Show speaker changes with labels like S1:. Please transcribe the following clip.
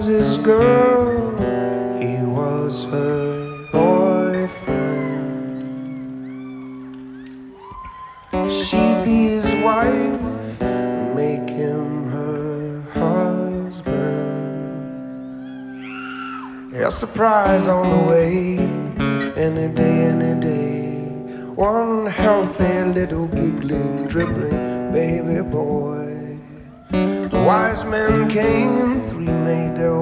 S1: his girl, he was her boyfriend. She'd be his wife, make him her husband. A surprise on the way, any day, any day. One healthy little giggling, dribbling baby boy. The wise men came, three made their